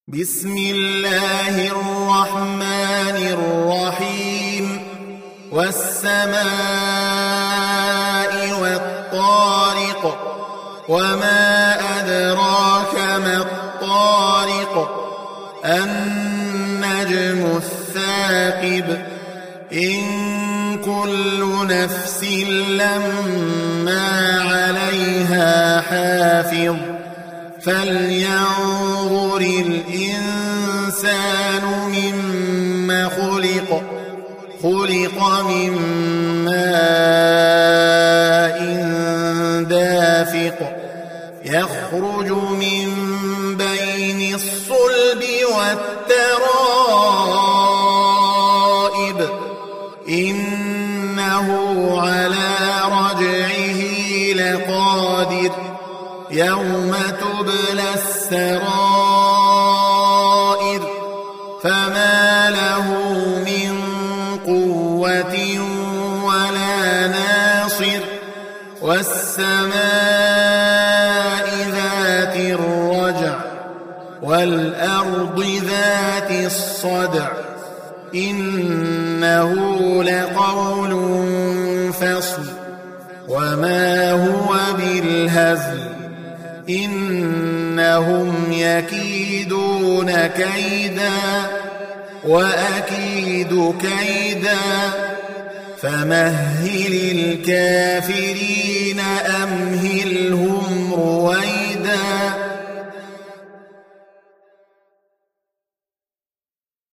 بسم الله الرحمن الرحيم والسماء والطارق وما أدراك ما الطارق النجم الثاقب إن كل نفس لما عليها حافظ فلينظر الإنسان مما خلق من ماء دافق يخرج من بين الصلب والترائب إنه على رجعه لقادر يوم تبلى السرائر فما له من قوة ولا ناصر والسماء ذات الرجع والأرض ذات الصدع إنه لقول فصل وما هو بالهزل إنهم يكيدون كيدا وأكيد كيدا فمهل الكافرين أمهلهم رويدا.